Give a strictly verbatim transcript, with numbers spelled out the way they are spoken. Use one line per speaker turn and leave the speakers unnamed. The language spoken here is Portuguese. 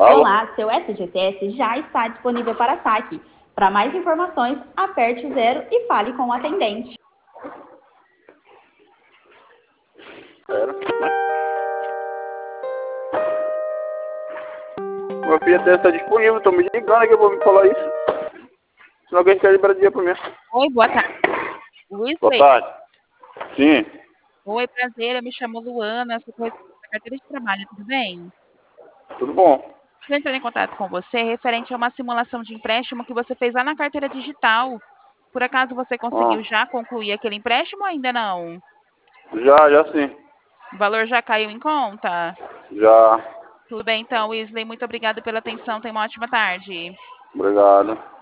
Alô?
Olá, seu S G T S já está disponível para saque. Para mais informações, aperte o zero e fale com o atendente.
Era, né? Meu filho até está disponível, estão me ligando que eu vou me falar isso. Senão alguém quer liberar dinheiro para mim.
Oi, boa tarde. Luiz
Boa
Leite.
tarde. Sim,
Oi, prazer, eu me chamo Luana, sou corretora da carteira de trabalho, tudo bem?
tudo bom.
Estou entrando em contato com você referente a uma simulação de empréstimo que você fez lá na carteira digital. Por acaso você
Ah,
conseguiu já concluir aquele empréstimo ou ainda não?
já, já sim.
O valor já caiu em conta?
Já.
Tudo bem, então, Wesley, muito obrigada pela atenção, tenha uma ótima tarde.
Obrigado.